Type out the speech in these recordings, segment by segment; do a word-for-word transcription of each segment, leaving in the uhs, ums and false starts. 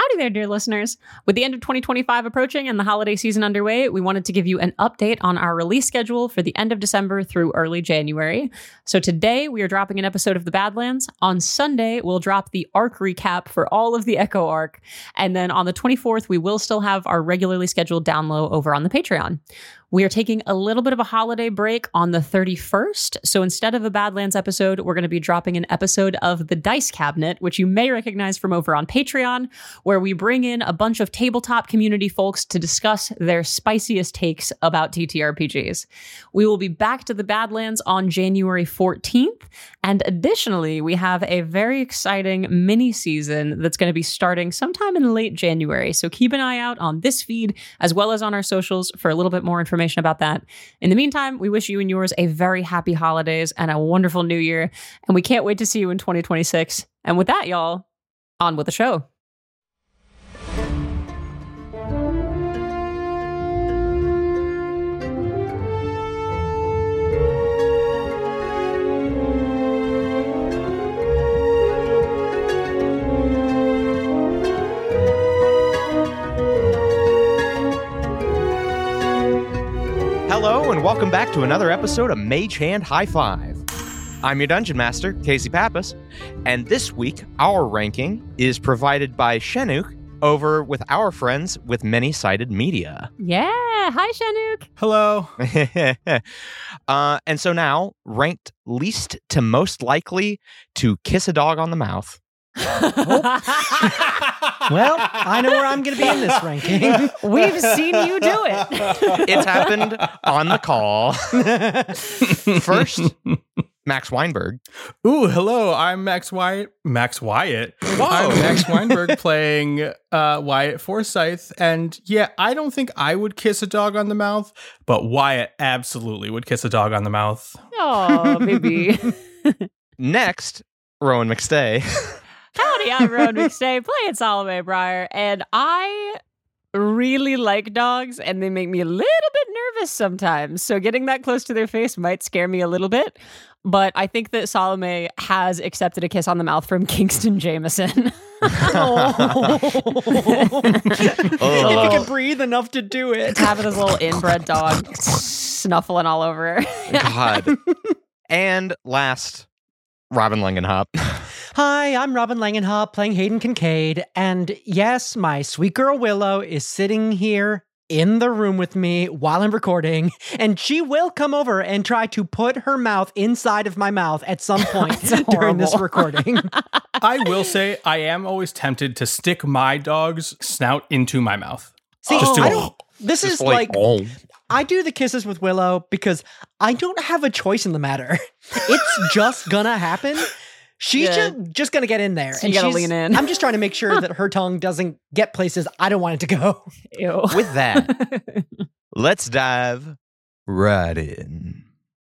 Howdy there, dear listeners. With the end of twenty twenty-five approaching and the holiday season underway, we wanted to give you an update on our release schedule for the end of December through early January. So today we are dropping an episode of The Badlands. On Sunday, we'll drop the arc recap for all of the Echo arc. And then on the twenty-fourth, we will still have our regularly scheduled download over on the Patreon. We are taking a little bit of a holiday break on the thirty-first. So instead of a Badlands episode, we're going to be dropping an episode of The Dice Cabinet, which you may recognize from over on Patreon, where we bring in a bunch of tabletop community folks to discuss their spiciest takes about T T R P Gs. We will be back to The Badlands on January fourteenth. And additionally, we have a very exciting mini season that's going to be starting sometime in late January. So keep an eye out on this feed as well as on our socials for a little bit more information about that. In the meantime, we wish you and yours a very happy holidays and a wonderful new year. And we can't wait to see you in twenty twenty-six. And with that, y'all, on with the show. Hello, and welcome back to another episode of Mage Hand High Five. I'm your Dungeon Master, Casey Pappas, and this week, our ranking is provided by Shenuk over with our friends with Many-Sided Media. Yeah, hi Shenuk. Hello. uh, and so now, ranked least to most likely to kiss a dog on the mouth. Well, I know where I'm going to be in this ranking. We've seen you do it. It's happened on the call. First, Max Weinberg. Ooh, hello. I'm Max Wyatt. Max Wyatt. Whoa. I'm Max Weinberg playing uh, Wyatt Forsyth. And yeah, I don't think I would kiss a dog on the mouth, but Wyatt absolutely would kiss a dog on the mouth. Oh, baby. Next, Rowan McStay. Howdy, I'm Rowan McStay, playing Salome Breyer, and I really like dogs, and they make me a little bit nervous sometimes, so getting that close to their face might scare me a little bit, but I think that Salome has accepted a kiss on the mouth from Kingston Jameson. Oh. If he can breathe enough to do it. It's having his little inbred dog snuffling all over her. God. And last, Robin Langenhop. Hi, I'm Robin Langenhop playing Hayden Kincaid, and yes, my sweet girl Willow is sitting here in the room with me while I'm recording, and she will come over and try to put her mouth inside of my mouth at some point during this recording. I will say I am always tempted to stick my dog's snout into my mouth. See, Just do I it. don't, this Just is like, oh. I do the kisses with Willow because I don't have a choice in the matter. It's just gonna happen. She's Yeah. just, just going to get in there. So you gotta she's- lean in. I'm just trying to make sure that her tongue doesn't get places I don't want it to go. Ew. With that, let's dive right in.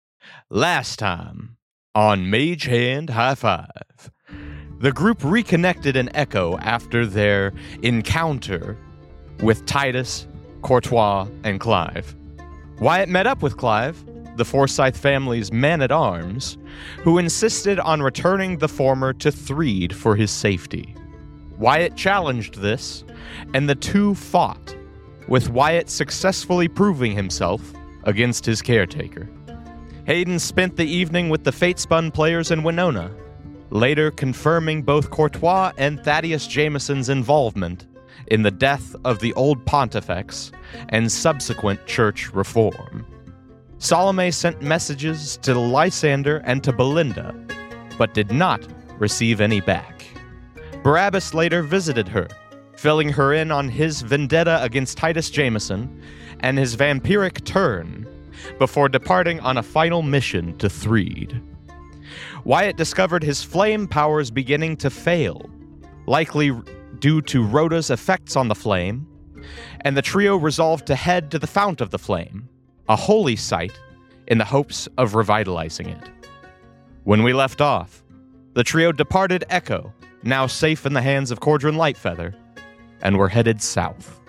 Last time on Mage Hand High Five, the group reconnected in Echo after their encounter with Titus, Courtois, and Clive. Wyatt met up with Clive, the Forsyth family's man-at-arms, who insisted on returning the former to Threed for his safety. Wyatt challenged this, and the two fought, with Wyatt successfully proving himself against his caretaker. Hayden spent the evening with the Fatespun players in Winona, later confirming both Courtois and Thaddeus Jameson's involvement in the death of the old pontifex and subsequent church reform. Salome sent messages to Lysander and to Belinda, but did not receive any back. Barabbas later visited her, filling her in on his vendetta against Titus Jameson and his vampiric turn, before departing on a final mission to Threed. Wyatt discovered his flame powers beginning to fail, likely due to Rhoda's effects on the flame, and the trio resolved to head to the Fount of the Flame, a holy site, in the hopes of revitalizing it. When we left off, the trio departed Echo, now safe in the hands of Cordron Lightfeather, and were headed south.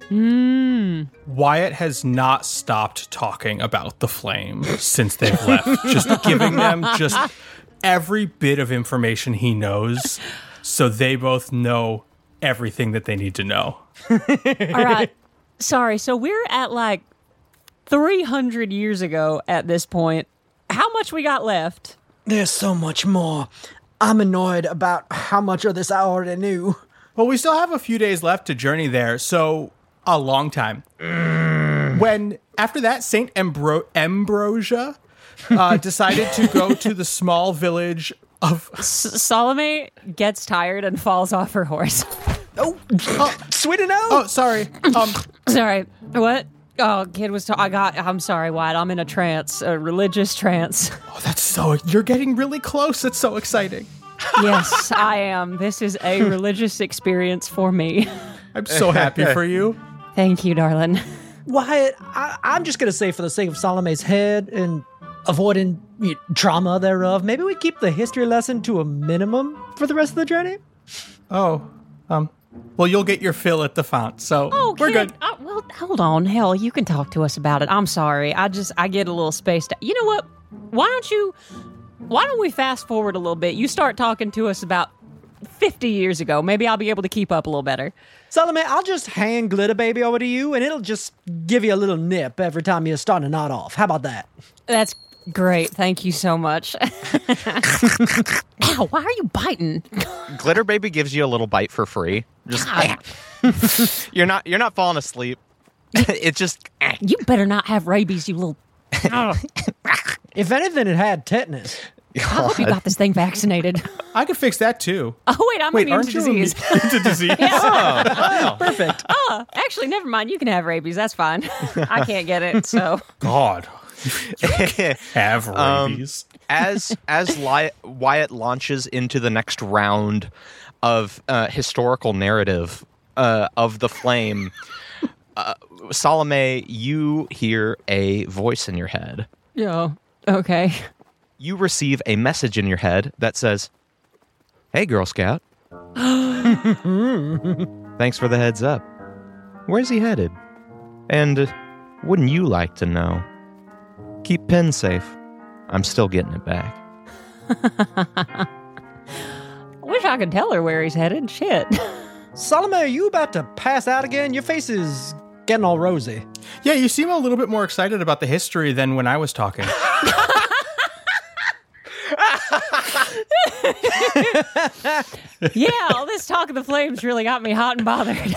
Mm. Wyatt has not stopped talking about the flame since they've left, just giving them just every bit of information he knows so they both know everything that they need to know. All right. Sorry. So we're at like three hundred years ago at this point. How much we got left? There's so much more. I'm annoyed about how much of this I already knew. Well, we still have a few days left to journey there, so a long time. Mm. When, after that, Saint Ambro- Ambrosia uh, decided to go to the small village of... S- Salome gets tired and falls off her horse. Oh, oh sweet enough. Oh, sorry. Um, sorry. What? Oh, kid was. Ta- I got. I'm sorry, Wyatt. I'm in a trance, a religious trance. Oh, that's so. You're getting really close. It's so exciting. Yes, I am. This is a religious experience for me. I'm so happy for you. Thank you, darling. Wyatt, I, I'm just gonna say, for the sake of Salome's head and avoiding you know, trauma thereof, maybe we keep the history lesson to a minimum for the rest of the journey. Oh, um. Well, you'll get your fill at the font, so oh, we're kid, good. Uh, well, hold on. Hell, you can talk to us about it. I'm sorry. I just, I get a little spaced out. You know what? Why don't you, why don't we fast forward a little bit? You start talking to us about fifty years ago. Maybe I'll be able to keep up a little better. Salome, I'll just hand Glitter Baby over to you, and it'll just give you a little nip every time you start a knot off. How about that? That's great. Thank you so much. Ow, why are you biting? Glitter Baby gives you a little bite for free. Just you're not you're not falling asleep. It's just you better not have rabies, you little. If anything, it had tetanus. I hope you got this thing vaccinated. I could fix that too. Oh wait, I'm wait, immune aren't to you disease. immune to disease? Yeah. oh, wow. Perfect. Oh, actually, never mind. You can have rabies. That's fine. I can't get it, so. God. Have Um, rabies. as as Li- Wyatt launches into the next round of uh, historical narrative uh, of the flame, uh, Salome, you hear a voice in your head. Yeah. Okay. You receive a message in your head that says, "Hey, Girl Scout. Thanks for the heads up. Where's he headed? And uh, wouldn't you like to know? Keep Penn safe. I'm still getting it back." I wish I could tell her where he's headed. Shit. Salome, are you about to pass out again? Your face is getting all rosy. Yeah, you seem a little bit more excited about the history than when I was talking. Yeah, all this talk of the flames really got me hot and bothered.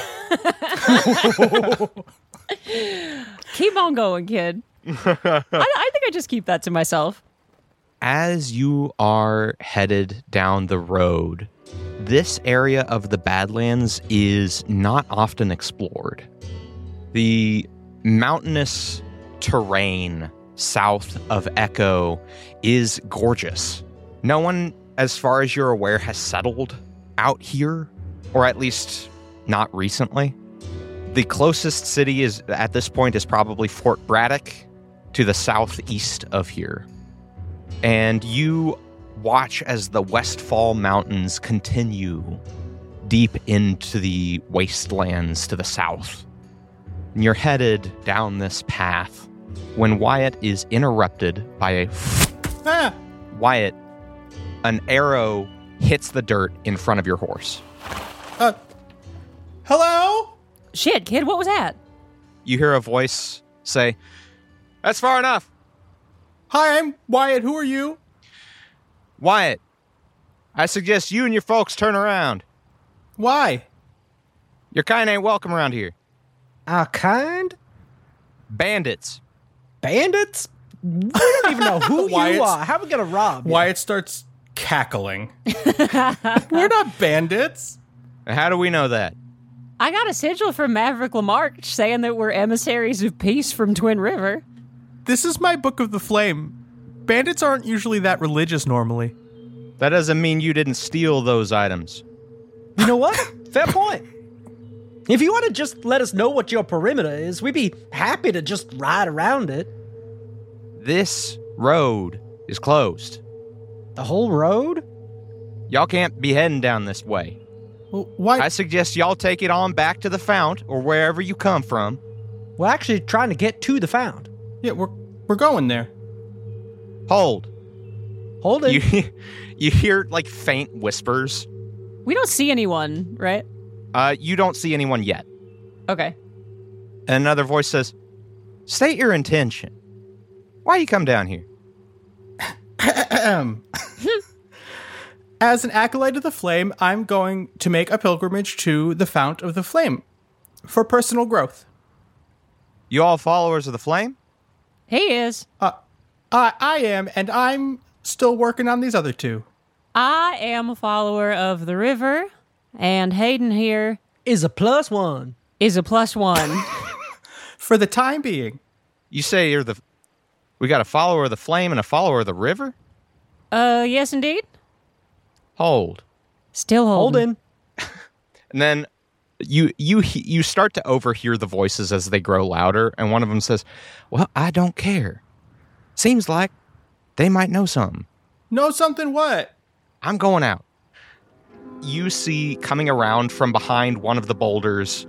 Keep on going, kid. I, I think I just keep that to myself. As you are headed down the road, this area of the Badlands is not often explored. The mountainous terrain south of Echo is gorgeous. No one, as far as you're aware, has settled out here, or at least not recently. The closest city is at this point is probably Fort Braddock to the southeast of here. And you watch as the Westfall Mountains continue deep into the wastelands to the south. And you're headed down this path when Wyatt is interrupted by a... Ah! Wyatt, an arrow hits the dirt in front of your horse. Uh, hello? Shit, kid, what was that? You hear a voice say, "That's far enough. Hi, I'm Wyatt. Who are you? Wyatt, I suggest you and your folks turn around. Why? Your kind ain't welcome around here. Our kind? Bandits." Bandits? We don't even know who you Wyatt's- are. How are we going to rob you? Wyatt starts cackling. We're not bandits. How do we know that? I got a sigil from Maverick Lamarck saying that we're emissaries of peace from Twin River. This is my Book of the Flame. Bandits aren't usually that religious normally. That doesn't mean you didn't steal those items. You know what? Fair point. If you want to just let us know what your perimeter is, we'd be happy to just ride around it. This road is closed. The whole road? Y'all can't be heading down this way. Well, why? I suggest y'all take it on back to the fount or wherever you come from. We're actually trying to get to the Found. yeah, we're we're going there. Hold. Hold it. You, you hear like faint whispers. We don't see anyone, right? Uh, you don't see anyone yet. Okay. And another voice says, state your intention. Why you come down here? As an acolyte of the flame, I'm going to make a pilgrimage to the Fount of the Flame for personal growth. You all followers of the flame? He is. Uh, I, I am, and I'm still working on these other two. I am a follower of the river, and Hayden here Is a plus one. is a plus one. For the time being. You say you're the... We got a follower of the flame and a follower of the river? uh, yes, indeed. Hold. Still holding. Holden. And then you you he- you start to overhear the voices as they grow louder, and one of them says, well, I don't care. Seems like they might know something. Know something what? I'm going out. You see coming around from behind one of the boulders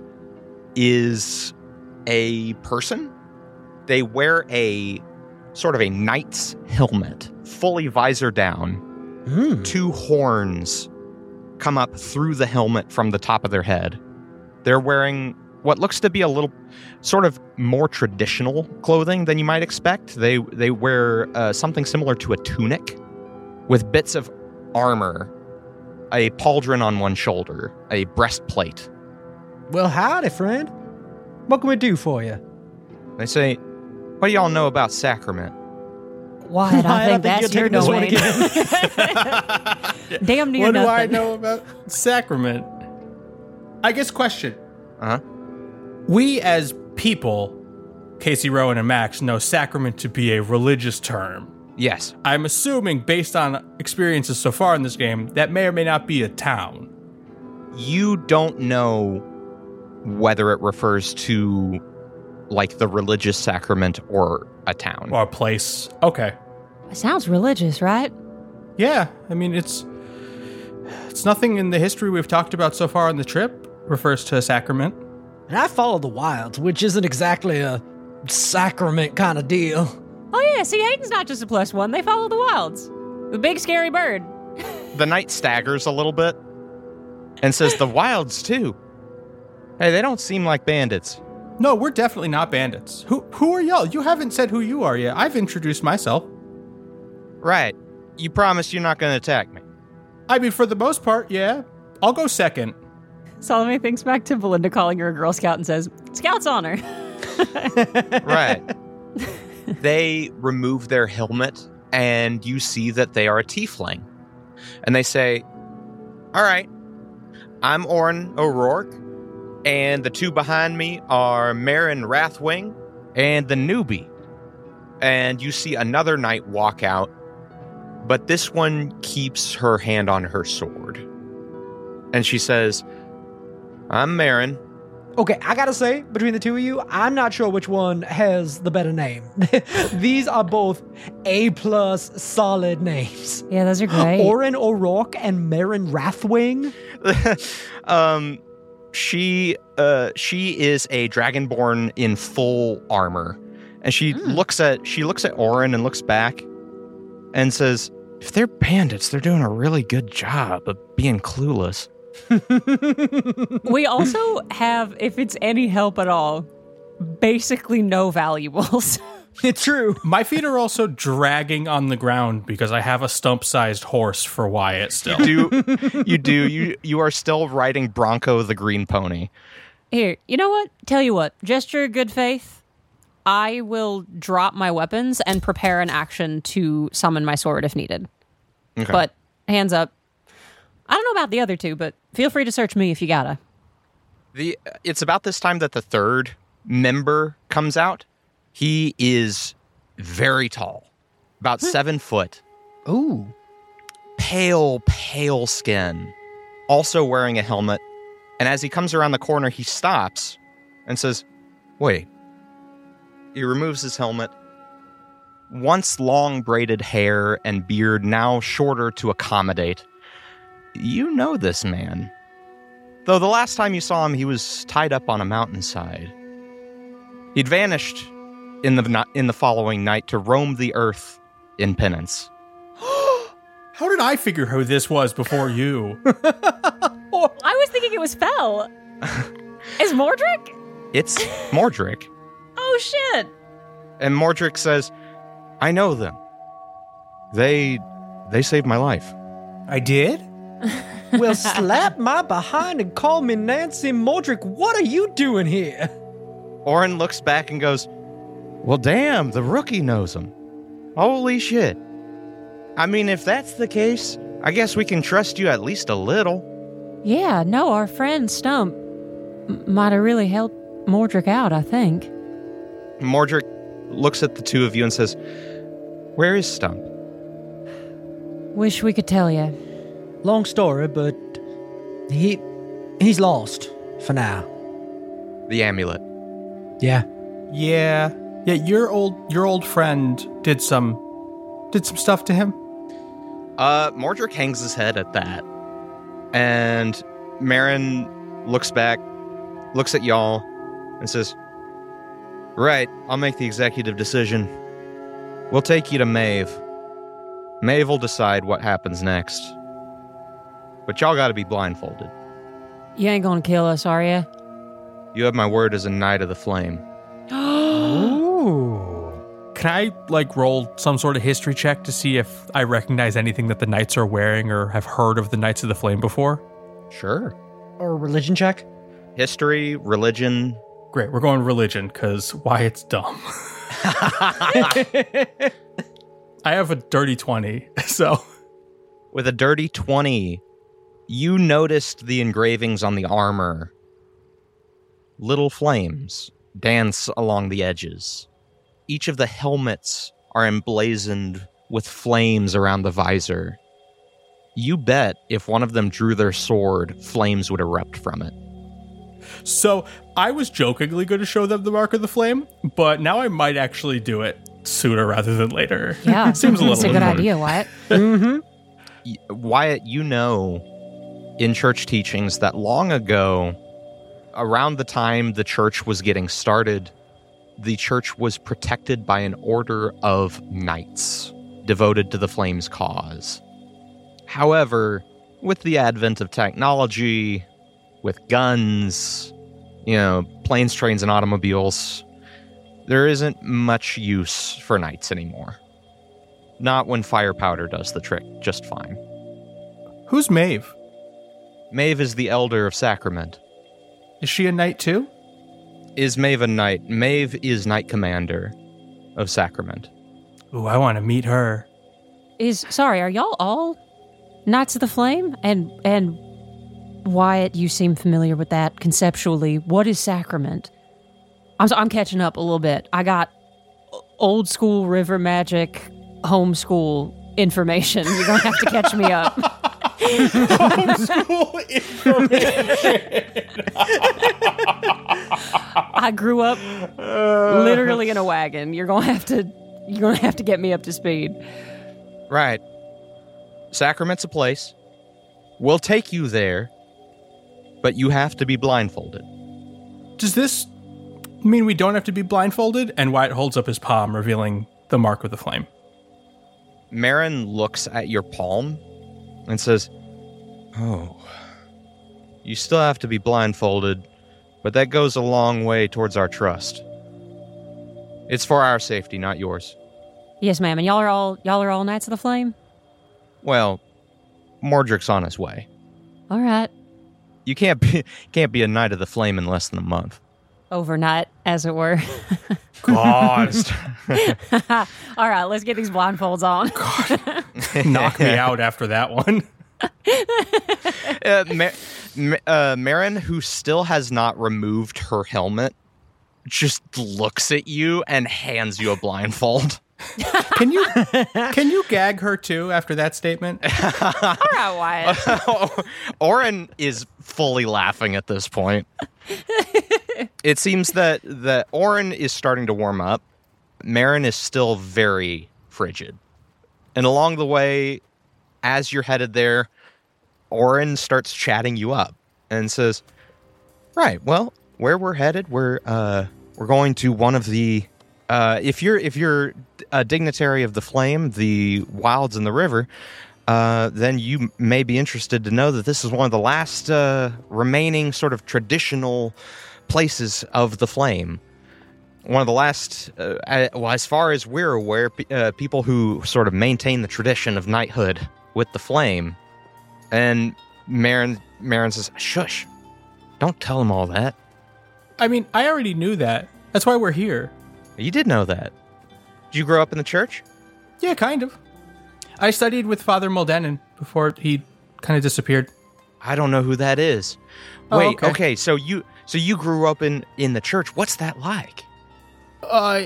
is a person. They wear a sort of a knight's helmet, fully visor down. Mm. Two horns come up through the helmet from the top of their head. They're wearing what looks to be a little sort of more traditional clothing than you might expect. They they wear uh, something similar to a tunic with bits of armor, a pauldron on one shoulder, a breastplate. Well, howdy, friend. What can we do for you? They say, what do y'all know about sacrament? Wyatt, I think that's your you're taking domain. this one again. Damn near What do I nothing. know about sacrament? I guess question. Uh-huh. We as people, Casey, Rowan, and Max, know sacrament to be a religious term. Yes. I'm assuming, based on experiences so far in this game, that may or may not be a town. You don't know whether it refers to like the religious sacrament or a town. Or a place. Okay. Sounds religious, right? Yeah, I mean, it's it's nothing in the history we've talked about so far on the trip refers to a sacrament. And I follow the wilds, which isn't exactly a sacrament kind of deal. Oh yeah, see, Hayden's not just a plus one. They follow the wilds. The big scary bird. The knight staggers a little bit and says, the wilds too. Hey, they don't seem like bandits. No, we're definitely not bandits. Who who are y'all? You haven't said who you are yet. I've introduced myself. Right. You promise you're not going to attack me. I mean, for the most part, yeah. I'll go second. Salome thinks back to Belinda calling her a Girl Scout and says, Scout's honor. Right. They remove their helmet, and you see that they are a tiefling. And they say, all right, I'm Orin O'Rourke, and the two behind me are Marin Wrathwing and the newbie. And you see another knight walk out, but this one keeps her hand on her sword. And she says, I'm Marin. Okay, I gotta say, between the two of you, I'm not sure which one has the better name. These are both A-plus solid names. Yeah, those are great. Orin O'Rourke and Marin Wrathwing. um, she uh, she is a dragonborn in full armor, and she Mm. looks at she looks at Orin and looks back, and says, "If they're bandits, they're doing a really good job of being clueless." We also have, if it's any help at all, basically no valuables. It's true. My feet are also dragging on the ground because I have a stump-sized horse for Wyatt still. You do you do you you are still riding Bronco the green pony. Here, you know what? Tell you what, gesture of good faith. I will drop my weapons and prepare an action to summon my sword if needed. Okay. But hands up. I don't know about the other two, but feel free to search me if you gotta. The it's about this time that the third member comes out. He is very tall, about seven foot, Ooh. pale, pale skin, also wearing a helmet. And as he comes around the corner, he stops and says, "Wait." He removes his helmet. Once long braided hair and beard, now shorter to accommodate. You know this man. Though the last time you saw him, he was tied up on a mountainside. He'd vanished in the in the following night to roam the earth in penance. How did I figure who this was before you? I was thinking it was Fel. Is Mordric? It's Mordric. Oh, shit. And Mordric says, I know them. They they saved my life. I did? Well, slap my behind and call me Nancy Mordric. What are you doing here? Oren looks back and goes, well, damn, the rookie knows him. Holy shit. I mean, if that's the case, I guess we can trust you at least a little. Yeah, no, our friend Stump m- might have really helped Mordric out, I think. Mordric looks at the two of you and says, where is Stump? Wish we could tell you. Long story, but he he's lost for now. The amulet. Yeah. Yeah. Yeah, your old your old friend did some did some stuff to him. Uh, Mordric hangs his head at that. And Marin looks back, looks at y'all, and says, right, I'll make the executive decision. We'll take you to Maeve. Maeve will decide what happens next. But y'all gotta be blindfolded. You ain't gonna kill us, are you? You have my word as a Knight of the Flame. Ooh. Can I, like, roll some sort of history check to see if I recognize anything that the Knights are wearing or have heard of the Knights of the Flame before? Sure. Or a religion check? History, religion. Great, we're going religion, because Wyatt's dumb. I have a dirty twenty, so... With a dirty twenty, you noticed the engravings on the armor. Little flames dance along the edges. Each of the helmets are emblazoned with flames around the visor. You bet if one of them drew their sword, flames would erupt from it. So, I was jokingly going to show them the Mark of the Flame, but now I might actually do it sooner rather than later. Yeah. Seems a little It's a good important. idea, Wyatt. Mm-hmm. Y- Wyatt, you know in church teachings that long ago, around the time the church was getting started, the church was protected by an order of knights devoted to the Flames cause. However, with the advent of technology, with guns, you know, planes, trains, and automobiles, there isn't much use for knights anymore. Not when fire powder does the trick just fine. Who's Maeve? Maeve is the elder of Sacrament. Is she a knight too? Is Maeve a knight? Maeve is knight commander of Sacrament. Ooh, I want to meet her. Is sorry, are y'all all Knights of the Flame? And and Wyatt, you seem familiar with that conceptually. What is Sacrament? I'm so, I'm catching up a little bit. I got old school river magic homeschool information. You're gonna have to catch me up. Homeschool information. I grew up literally in a wagon. You're gonna have to you're gonna have to get me up to speed. Right. Sacrament's a place. We'll take you there, but you have to be blindfolded. Does this mean we don't have to be blindfolded? And Wyatt holds up his palm, revealing the Mark of the Flame. Marin looks at your palm and says, oh, you still have to be blindfolded, but that goes a long way towards our trust. It's for our safety, not yours. Yes, ma'am. And y'all are all y'all are all Knights of the Flame? Well, Mordric's on his way. All right. You can't be can't be a Knight of the Flame in less than a month. Overnight, as it were. God. All right, let's get these blindfolds on. Knock me out after that one. uh, Mar- Ma- uh, Marin, who still has not removed her helmet, just looks at you and hands you a blindfold. Can you can you gag her too after that statement? All right, Wyatt. Oren is fully laughing at this point. It seems that, that Oren is starting to warm up. Marin is still very frigid. And along the way, as you're headed there, Oren starts chatting you up and says, right, well, where we're headed, we're uh, we're going to one of the uh, if you're if you're a dignitary of the Flame, the Wilds and the River, uh, then you may be interested to know that this is one of the last uh, remaining sort of traditional places of the flame. One of the last, uh, well, as far as we're aware, uh, people who sort of maintain the tradition of knighthood with the flame. And Marin, Marin says, shush, don't tell him all that. I mean, I already knew that. That's why we're here. You did know that. Did you grow up in the church? Yeah, kind of. I studied with Father Moldenin before he kind of disappeared. I don't know who that is. Oh, Wait, okay. okay, so you so you grew up in, in the church. What's that like? Uh,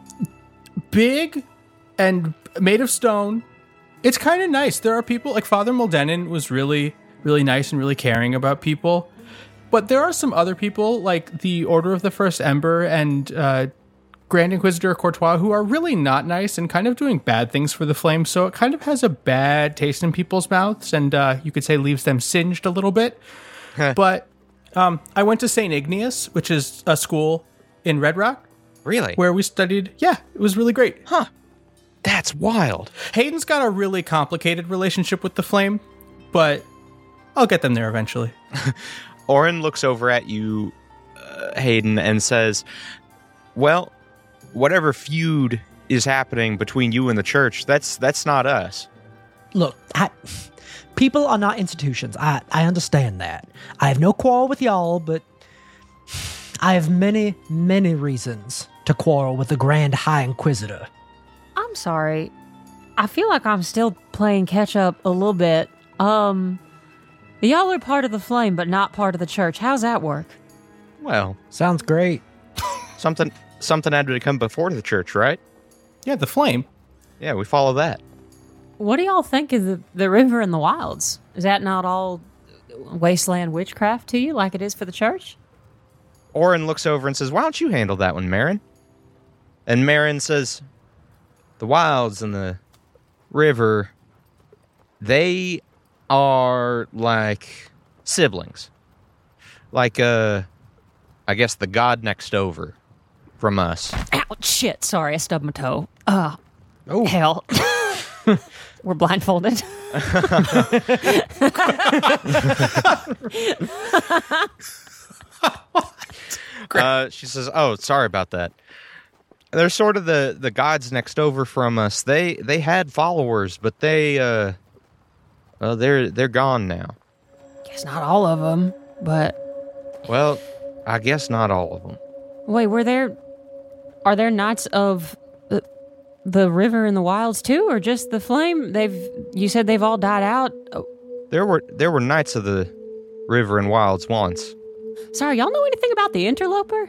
big and made of stone. It's kind of nice. There are people, like Father Moldenin was really, really nice and really caring about people. But there are some other people, like the Order of the First Ember and uh, Grand Inquisitor Courtois, who are really not nice and kind of doing bad things for the flame. So it kind of has a bad taste in people's mouths, and uh, you could say leaves them singed a little bit. But um, I went to Saint Ignaeus, which is a school in Red Rock. Really? Where we studied. Yeah, it was really great. Huh. That's wild. Hayden's got a really complicated relationship with the flame, but I'll get them there eventually. Orin looks over at you, uh, Hayden, and says, well, whatever feud is happening between you and the church, that's that's not us. Look, I, people are not institutions. I, I understand that. I have no quarrel with y'all, but I have many, many reasons to quarrel with the Grand High Inquisitor. I'm sorry. I feel like I'm still playing catch up a little bit. Um, y'all are part of the flame, but not part of the church. How's that work? Well, Sounds great. something something had to come before the church, right? Yeah, the flame. Yeah, we follow that. What do y'all think of the, the river and the wilds? Is that not all wasteland witchcraft to you, like it is for the church? Orin looks over and says, why don't you handle that one, Marin? And Marin says, the wilds and the river, they are like siblings. Like, uh, I guess the god next over from us. Ouch, shit. Sorry, I stubbed my toe. Uh, Oh, hell. We're blindfolded. Uh, she says, oh, sorry about that. They're sort of the, the gods next over from us. They they had followers, but they, uh, well, they're, they're gone now. Guess not all of them, but... Well, I guess not all of them. Wait, were there... Are there knights of the, the river and the wilds too, or just the flame? They've... You said they've all died out. Oh, There were there were knights of the river and wilds once. sorry, y'all know anything about the interloper?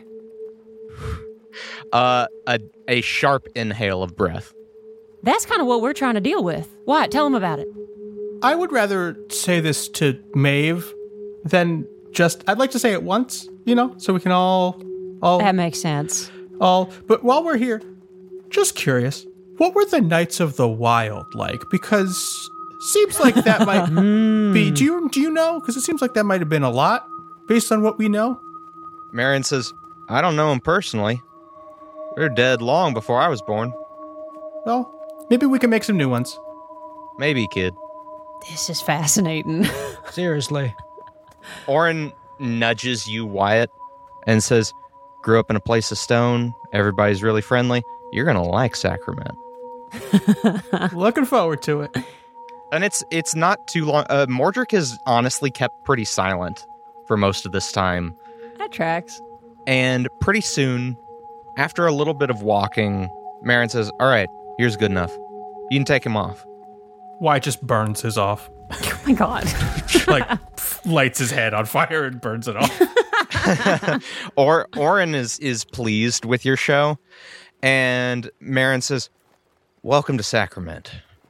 Uh, a a sharp inhale of breath. That's kind of what we're trying to deal with. Why? Tell them about it. I would rather say this to Maeve than just. I'd like to say it once, you know, so we can all, all, That makes sense. all. But while we're here, just curious, what were the Knights of the Wild like? Because seems like that might be. Do you do you know? Because it seems like that might have been a lot based on what we know. Marin says, I don't know them personally. They're dead long before I was born. Well, maybe we can make some new ones. Maybe, kid. This is fascinating. Seriously. Orin nudges you, Wyatt, and says, grew up in a place of stone. Everybody's really friendly. You're going to like Sacrament. Looking forward to it. And it's it's not too long. Uh, Mordric has honestly kept pretty silent for most of this time. That tracks. And pretty soon, after a little bit of walking, Marin says, all right, here's good enough. You can take him off. Wyatt just burns his off. Oh my god. Like, lights his head on fire and burns it off. Or Orin is, is pleased with your show. And Marin says, welcome to Sacrament.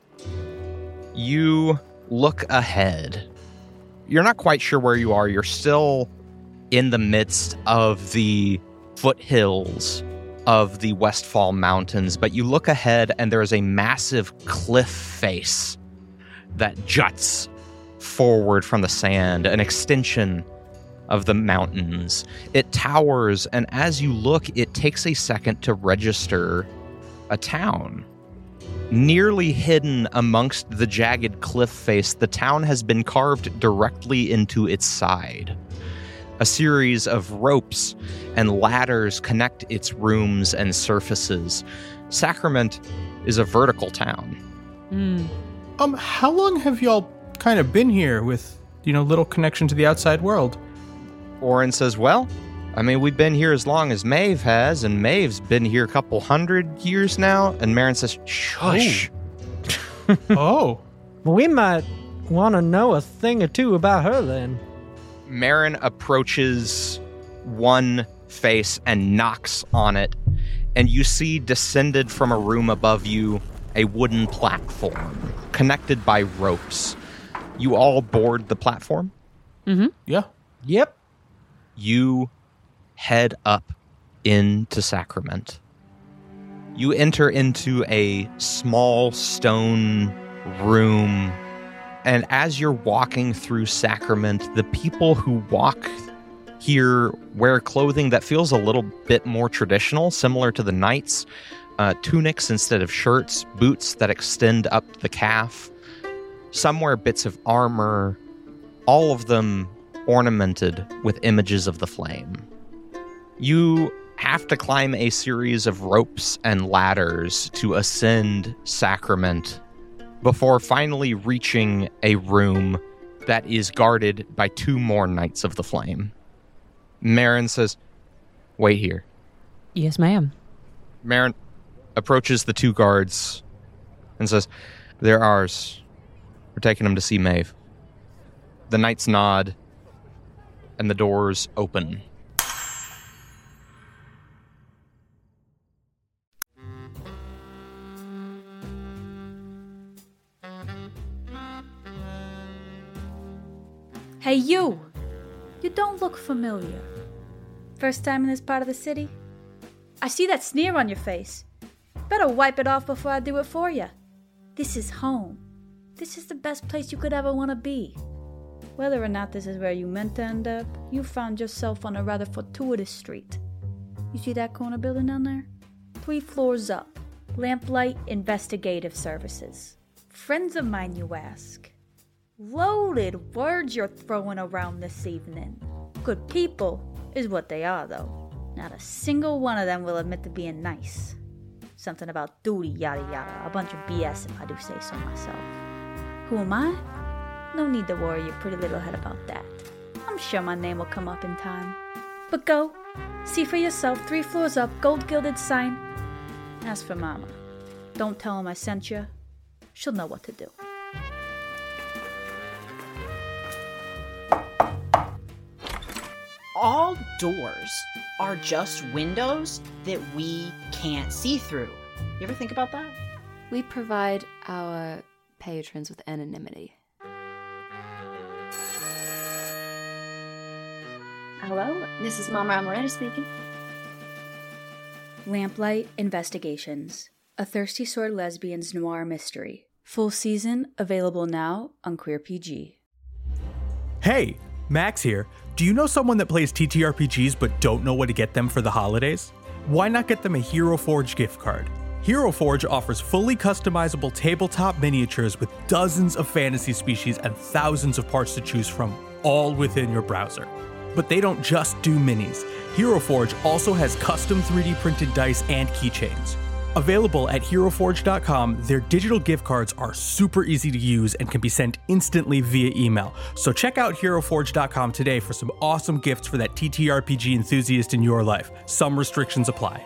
You look ahead. You're not quite sure where you are. You're still in the midst of the foothills of the Westfall Mountains, but you look ahead and there is a massive cliff face that juts forward from the sand, an extension of the mountains. It towers, and as you look, it takes a second to register a town. Nearly hidden amongst the jagged cliff face, the town has been carved directly into its side. A series of ropes and ladders connect its rooms and surfaces. Sacrament is a vertical town. Mm. Um, how long have y'all kind of been here with, you know, little connection to the outside world? Orin says, well, I mean, we've been here as long as Maeve has, and Maeve's been here a couple hundred years now. And Marin says, shush. Oh. Well, we might want to know a thing or two about her then. Marin approaches one face and knocks on it, and you see descended from a room above you a wooden platform connected by ropes. You all board the platform? Mm-hmm. Yeah. Yep. You head up into Sacrament. You enter into a small stone room, and as you're walking through Sacrament, the people who walk here wear clothing that feels a little bit more traditional, similar to the knights. Uh, tunics instead of shirts, boots that extend up the calf. Some wear bits of armor, all of them ornamented with images of the flame. You have to climb a series of ropes and ladders to ascend Sacrament before finally reaching a room that is guarded by two more Knights of the Flame. Marin says, wait here. Yes, ma'am. Marin approaches the two guards and says, they're ours. We're taking them to see Maeve. The Knights nod, and the doors open. Hey, you! You don't look familiar. First time in this part of the city? I see that sneer on your face. Better wipe it off before I do it for you. This is home. This is the best place you could ever want to be. Whether or not this is where you meant to end up, you found yourself on a rather fortuitous street. You see that corner building down there? Three floors up. Lamplight Investigative Services. Friends of mine, you ask? Loaded words you're throwing around this evening. Good people is what they are, though. Not a single one of them will admit to being nice. Something about duty, yada yada. A bunch of B S if I do say so myself. Who am I? No need to worry your pretty little head about that. I'm sure my name will come up in time. But go, see for yourself, three floors up, gold-gilded sign. As for Mama, don't tell him I sent you. She'll know what to do. All doors are just windows that we can't see through. You ever think about that? We provide our patrons with anonymity. Hello, this is Mama Amaretta speaking. Lamplight Investigations, a Thirsty Sword Lesbians noir mystery. Full season available now on Queer P G. Hey, Max here. Do you know someone that plays T T R P Gs but don't know what to get them for the holidays? Why not get them a Hero Forge gift card? Hero Forge offers fully customizable tabletop miniatures with dozens of fantasy species and thousands of parts to choose from, all within your browser. But they don't just do minis. Hero Forge also has custom three D printed dice and keychains. Available at hero forge dot com, their digital gift cards are super easy to use and can be sent instantly via email. So check out hero forge dot com today for some awesome gifts for that T T R P G enthusiast in your life. Some restrictions apply.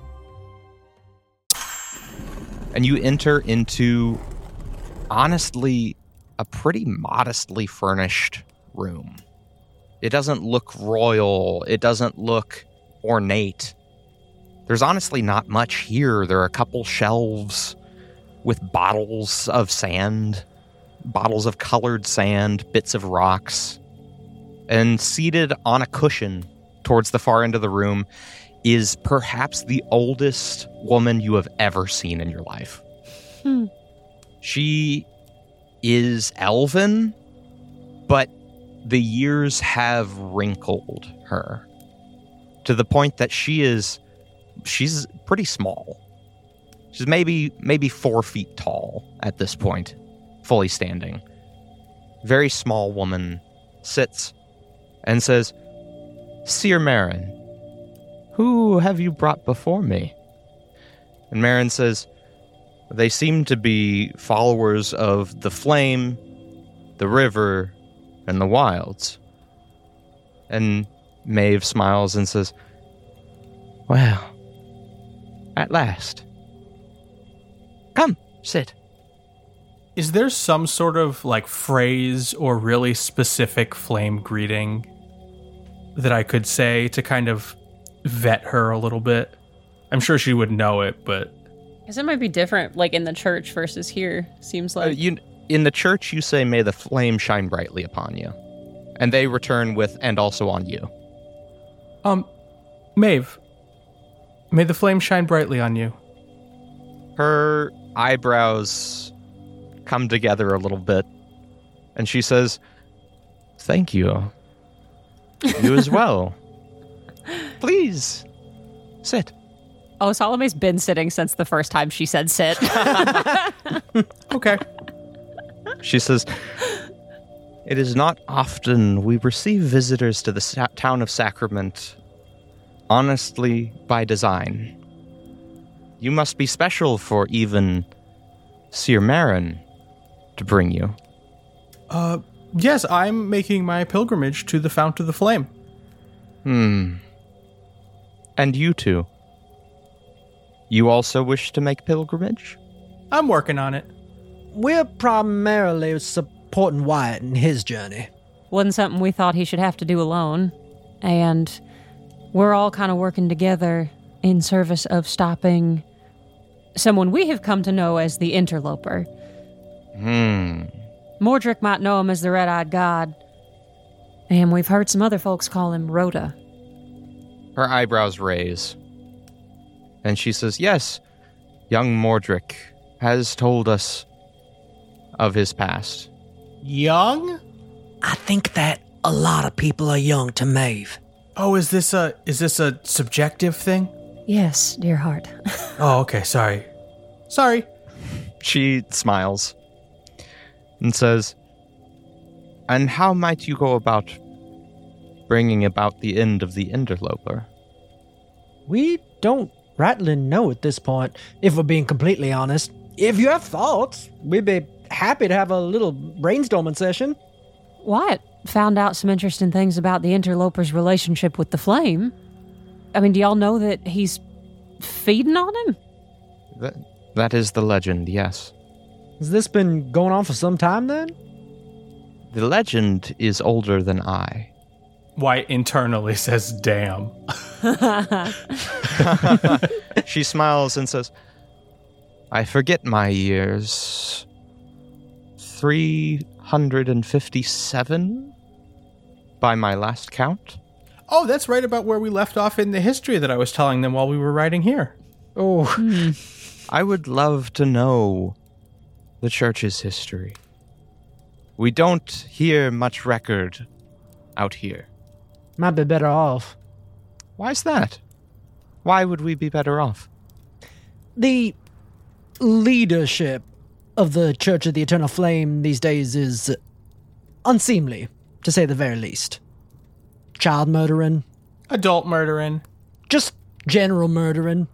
And you enter into, honestly, a pretty modestly furnished room. It doesn't look royal. It doesn't look ornate. There's honestly not much here. There are a couple shelves with bottles of sand, bottles of colored sand, bits of rocks. And seated on a cushion towards the far end of the room is perhaps the oldest woman you have ever seen in your life. Hmm. She is elven, but the years have wrinkled her to the point that she is, she's pretty small. She's maybe maybe four feet tall at this point, fully standing. Very small woman sits and says, Seer Marin, who have you brought before me? And Marin says, they seem to be followers of the flame, the river, and the wilds. And Maeve smiles and says, well, at last. Come, sit. Is there some sort of like phrase or really specific flame greeting that I could say to kind of vet her a little bit? I'm sure she would know it, but Because it might be different, like in the church versus here, seems Uh, like. you, in the church, you say, may the flame shine brightly upon you. And they return with, and also on you. um, Maeve, may the flame shine brightly on you. Her eyebrows come together a little bit, and she says, thank you. You as well. Please, sit. Oh, Salome's been sitting since the first time she said sit. Okay. She says, it is not often we receive visitors to the sa- town of Sacrament, honestly, by design. You must be special for even Seer Marin to bring you. Uh, yes, I'm making my pilgrimage to the Fount of the Flame. Hmm. And you two? You also wish to make pilgrimage? I'm working on it. We're primarily supporting Wyatt in his journey. Wasn't something we thought he should have to do alone. And we're all kind of working together in service of stopping someone we have come to know as the Interloper. Hmm. Mordric might know him as the Red-Eyed God. And we've heard some other folks call him Rhoda. Her eyebrows raise. And she says, yes, young Mordric has told us of his past. Young? I think that a lot of people are young to Maeve. Oh, is this a is this a subjective thing? Yes, dear heart. Oh, okay, sorry. Sorry. She smiles and says, and how might you go about bringing about the end of the Interloper? We don't rightly know at this point, if we're being completely honest. If you have thoughts, we'd be happy to have a little brainstorming session. Wyatt found out some interesting things about the Interloper's relationship with the Flame. I mean, do y'all know that he's feeding on him? That, that is the legend, yes. Has this been going on for some time then? The legend is older than I. Wyatt internally says, damn. She smiles and says, I forget my years. three hundred fifty-seven by my last count. Oh, that's right about where we left off in the history that I was telling them while we were writing here. Oh, I would love to know the church's history. We don't hear much record out here. might be better off. Why's that? Why would we be better off? The leadership of the Church of the Eternal Flame these days is unseemly, to say the very least. Child murdering, Adult murdering. just general murdering.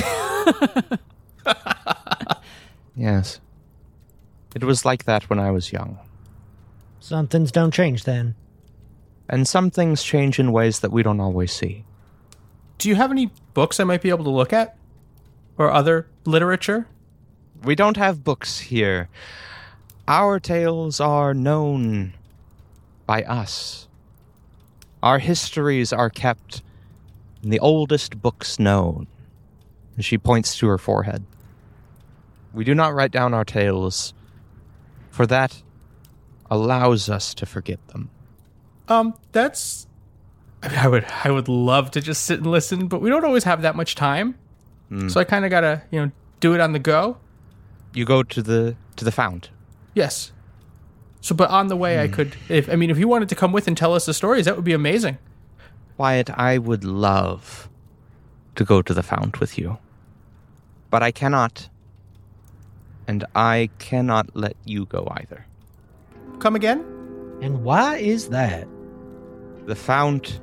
Yes. It was like that when I was young. Some things don't change then. And some things change in ways that we don't always see. Do you have any books I might be able to look at? Or other literature? We don't have books here. Our tales are known by us. Our histories are kept in the oldest books known. And she points to her forehead. We do not write down our tales, for that allows us to forget them. Um, that's... I mean, I would I would love to just sit and listen, but we don't always have that much time. Mm. So I kind of got to, you know, do it on the go. You go to the to the fount. Yes. So, but on the way, I could... If I mean, if you wanted to come with and tell us the stories, that would be amazing. Wyatt, I would love to go to the fount with you. But I cannot And I cannot let you go either. Come again? And why is that? The fount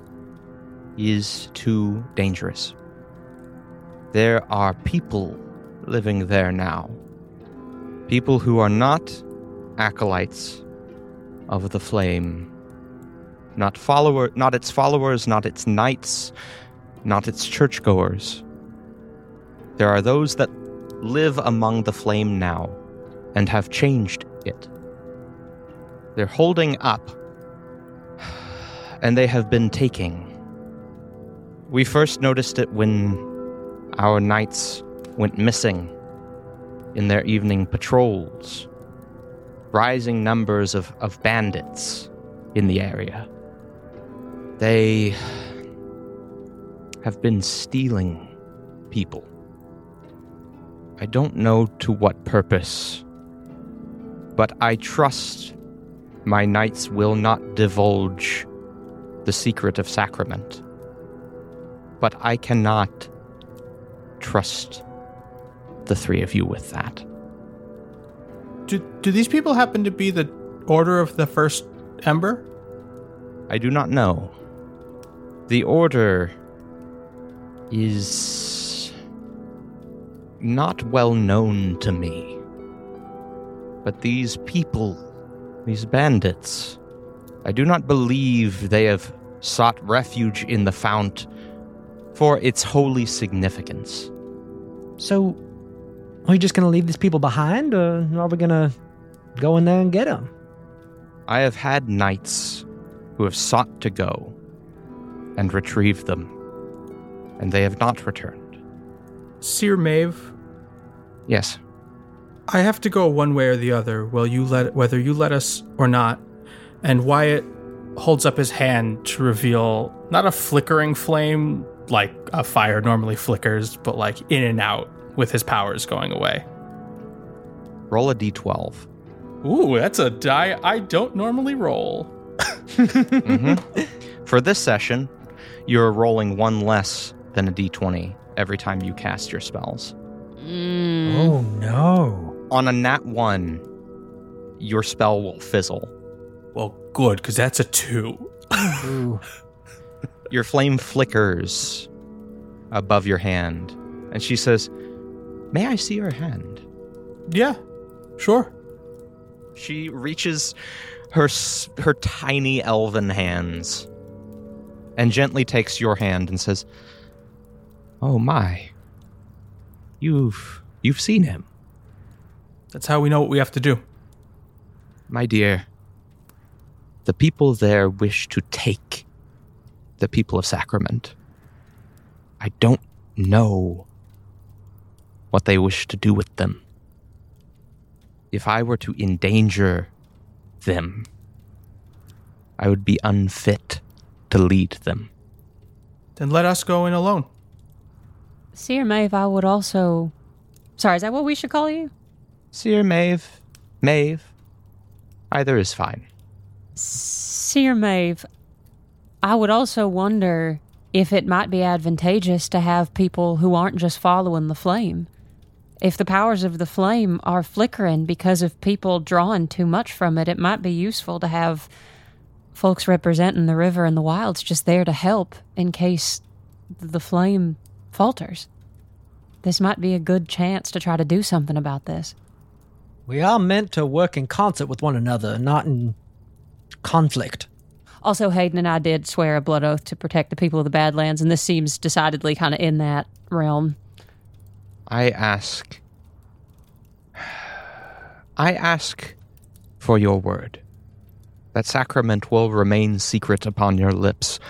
is too dangerous. There are people living there now. People who are not acolytes of the flame. Not follower, not its followers, not its knights, not its churchgoers. There are those that live among the flame now and have changed it. They're holding up, and they have been taking. We first noticed it when our knights went missing in their evening patrols. Rising numbers of, of bandits in the area. They have been stealing people. I don't know to what purpose, but I trust my knights will not divulge the secret of sacrament. But I cannot trust the three of you with that. Do, do these people happen to be the Order of the First Ember? I do not know. The Order is not well known to me. But these people, these bandits, I do not believe they have sought refuge in the fount for its holy significance. So, are we just going to leave these people behind, or are we going to go in there and get them? I have had knights who have sought to go and retrieve them, and they have not returned. Seer Maeve? Yes. I have to go one way or the other, will you let, whether you let us or not. And Wyatt holds up his hand to reveal not a flickering flame like a fire normally flickers, but like in and out with his powers going away. Roll a d twelve. Ooh, that's a die I don't normally roll. mm-hmm. For this session, you're rolling one less than a d twenty every time you cast your spells. Mm. Oh, no. On a nat one, your spell will fizzle. Well, good, because that's a two. Ooh. Your flame flickers above your hand, and she says, "May I see your hand?" Yeah, sure. She reaches her her tiny elven hands and gently takes your hand and says, "Oh my, you've you've seen him." That's how we know what we have to do. My dear, the people there wish to take the people of Sacrament. I don't know what they wish to do with them. If I were to endanger them, I would be unfit to lead them. Then let us go in alone. Seer Maeve, I would also... Sorry, is that what we should call you? Seer Maeve, Maeve, either is fine. Seer Maeve, I would also wonder if it might be advantageous to have people who aren't just following the flame. If the powers of the flame are flickering because of people drawing too much from it, it might be useful to have folks representing the river and the wilds just there to help in case the flame falters. This might be a good chance to try to do something about this. We are meant to work in concert with one another, not in conflict. Also, Hayden and I did swear a blood oath to protect the people of the Badlands, and this seems decidedly kind of in that realm. I ask... I ask for your word that Sacrament will remain secret upon your lips,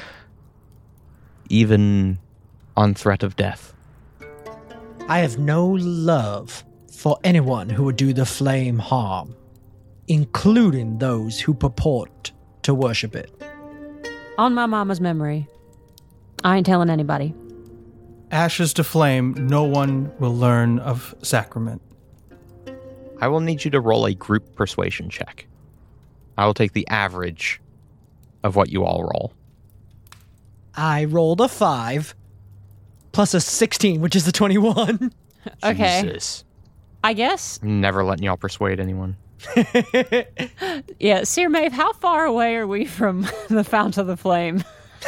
even on threat of death. I have no love for anyone who would do the flame harm, including those who purport to worship it. On my mama's memory, I ain't telling anybody. Ashes to flame, no one will learn of Sacrament. I will need you to roll a group persuasion check. I will take the average of what you all roll. I rolled a five, plus a sixteen, which is a twenty-one. Okay. Jesus. I guess. Never letting y'all persuade anyone. Yeah, Seer Maeve, how far away are we from the Fount of the Flame?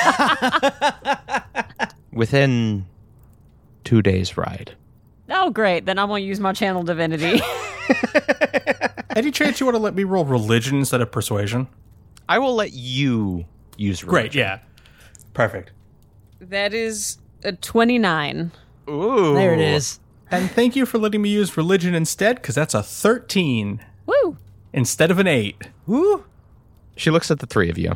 Within two days' ride. Oh, great. Then I'm going to use my channel divinity. Any chance you want to let me roll religion instead of persuasion? I will let you use religion. Great, yeah. Perfect. That is a twenty-nine. Ooh. There it is. And thank you for letting me use religion instead, because that's a thirteen Woo! instead of an eight. Woo. She looks at the three of you.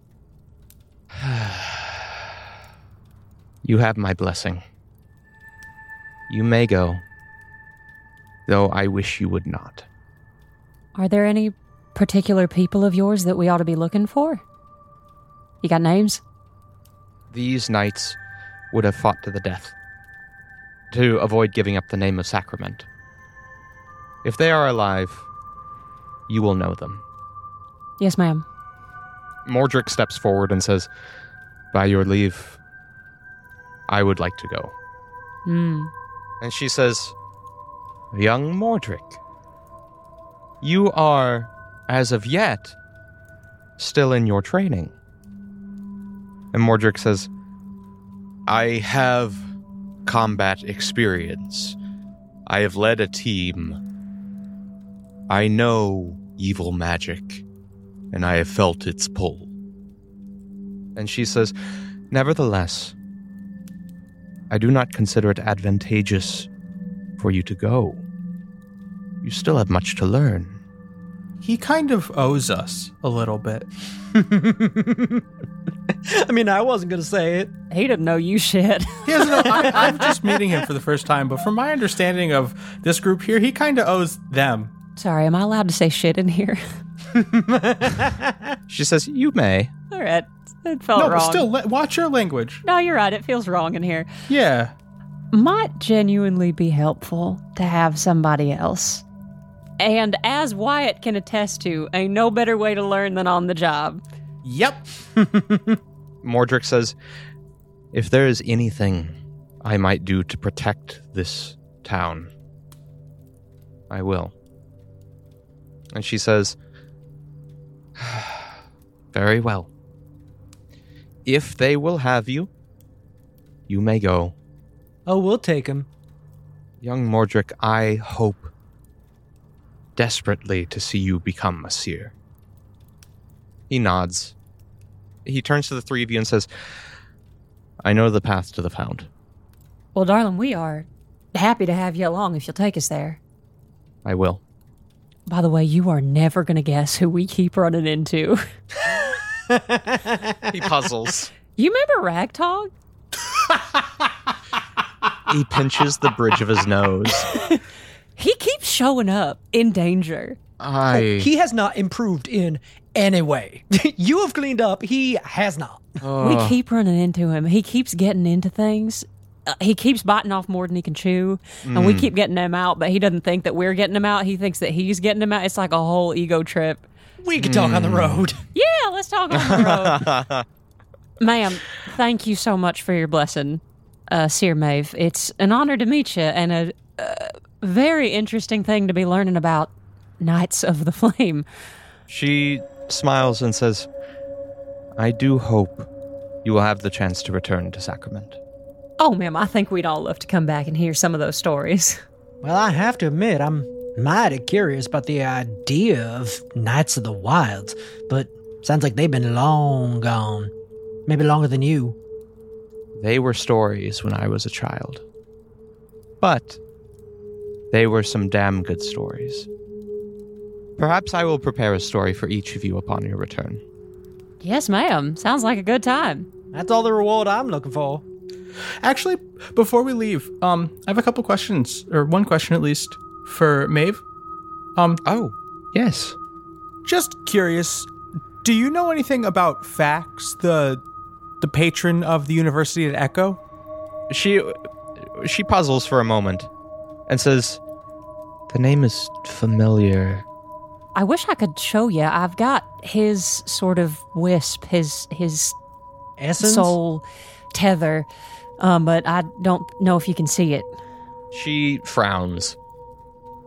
You have my blessing. You may go, though I wish you would not. Are there any particular people of yours that we ought to be looking for? You got names? These knights would have fought to the death to avoid giving up the name of Sacrament. If they are alive, you will know them. Yes, ma'am. Mordric steps forward and says, by your leave, I would like to go. Hmm. And she says, young Mordric, you are, as of yet, still in your training. And Mordric says, I have combat experience. I have led a team. I know evil magic, and I have felt its pull. And she says, nevertheless, I do not consider it advantageous for you to go. You still have much to learn. He kind of owes us a little bit. I mean, I wasn't going to say it. He didn't know you shit. He doesn't know. I, I'm just meeting him for the first time, but from my understanding of this group here, he kind of owes them. Sorry, am I allowed to say shit in here? She says, you may. All right. It felt no, wrong. but still, let, watch your language. No, you're right. It feels wrong in here. Yeah. Might genuinely be helpful to have somebody else. And as Wyatt can attest to, ain't no better way to learn than on the job. Yep. Mordric says, if there is anything I might do to protect this town, I will. And she says, very well. If they will have you, you may go. Oh, we'll take him. Young Mordric, I hope desperately to see you become a seer. He nods. He turns to the three of you and says, I know the path to the Fount. Well, darling, we are happy to have you along if you'll take us there. I will. By the way, you are never going to guess who we keep running into. He puzzles. You remember Ragtog? He pinches the bridge of his nose. He keeps showing up in danger. I... He has not improved in any way. You have cleaned up. He has not. Oh. We keep running into him. He keeps getting into things. Uh, he keeps biting off more than he can chew. And Mm. we keep getting him out, but he doesn't think that we're getting him out. He thinks that he's getting him out. It's like a whole ego trip. We can talk on the road. Yeah, let's talk on the road. Ma'am, thank you so much for your blessing, uh, Seer Maeve. It's an honor to meet you and a uh, very interesting thing to be learning about Knights of the Flame. She smiles and says, I do hope you will have the chance to return to Sacrament. Oh, ma'am, I think we'd all love to come back and hear some of those stories. Well, I have to admit, I'm mighty curious about the idea of Knights of the Wilds, but sounds like they've been long gone. Maybe longer than you. They were stories when I was a child. But they were some damn good stories. Perhaps I will prepare a story for each of you upon your return. Yes, ma'am. Sounds like a good time. That's all the reward I'm looking for. Actually, before we leave, um, I have a couple questions, or one question at least, for Maeve. Um, Oh, yes. just curious, do you know anything about Fax, the the patron of the University at Echo? She she puzzles for a moment and says, the name is familiar. I wish I could show you. I've got his sort of wisp, his his Essence? soul tether, um, but I don't know if you can see it. She frowns.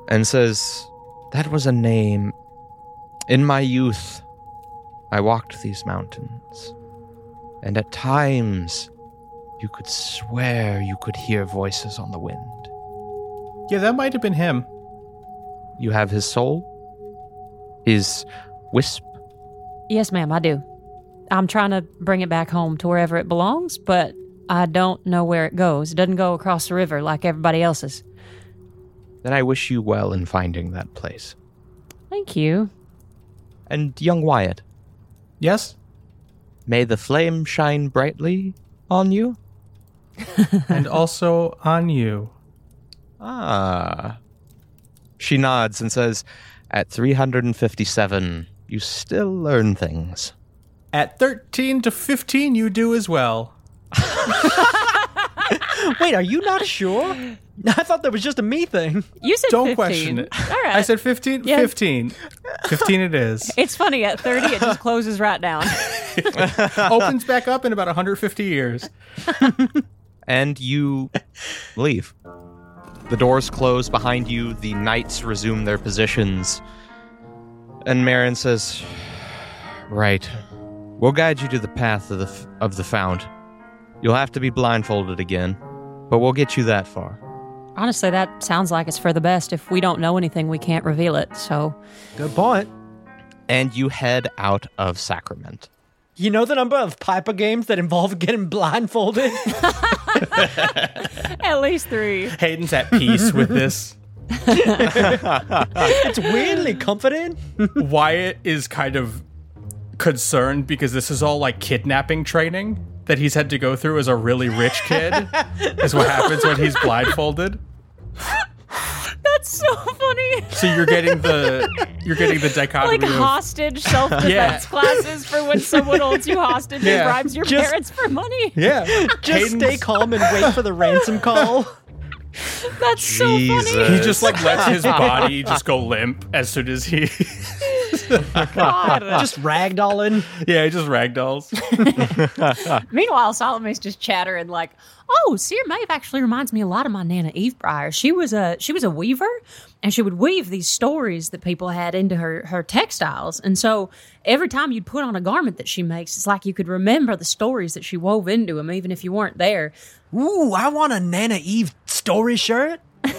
and says, "That was a name. In my youth, I walked these mountains, and at times you could swear you could hear voices on the wind." Yeah, that might have been him. You have his soul? His wisp? Yes, ma'am, I do. I'm trying to bring it back home to wherever it belongs, but I don't know where it goes. It doesn't go across the river like everybody else's. Then I wish you well in finding that place. Thank you. And young Wyatt, Yes? may the flame shine brightly on you? And also on you. Ah. She nods and says, "At three hundred fifty-seven, you still learn things." At thirteen to fifteen, you do as well. Wait, are you not sure? I thought that was just a me thing. You said Don't fifteen. question it. All right. I said fifteen? Yeah. fifteen. fifteen it is. It's funny, at thirty, it just closes right down. Opens back up in about one hundred fifty years. And you leave. The doors close behind you. The knights resume their positions. And Marin says, "Right. We'll guide you to the path of the, f- of the fount. You'll have to be blindfolded again, but we'll get you that far." Honestly, that sounds like it's for the best. If we don't know anything, we can't reveal it, so... Good point. And you head out of Sacrament. You know the number of Piper games that involve getting blindfolded? At least three. Hayden's at peace with this. It's weirdly comforting. Wyatt is kind of concerned because this is all like kidnapping training that he's had to go through as a really rich kid. Is what happens when he's blindfolded. That's so funny. So you're getting the you're getting the dichotomy Like of hostage self-defense Yeah. classes for when someone holds you hostage Yeah. and bribes your Just- parents for money. yeah. Just Hayden's- stay calm and wait for the ransom call. That's so funny. Jesus. He just like lets his body just go limp as soon as he God. Just ragdolling. yeah he just ragdolls. Meanwhile, Salome's just chattering like, "Oh, Seer Maeve actually reminds me a lot of my Nana Eve Briar. She was a she was a weaver, and she would weave these stories that people had into her her textiles. And so every time you'd put on a garment that she makes, it's like you could remember the stories that she wove into them, even if you weren't there." Ooh, I want a Nana Eve story shirt.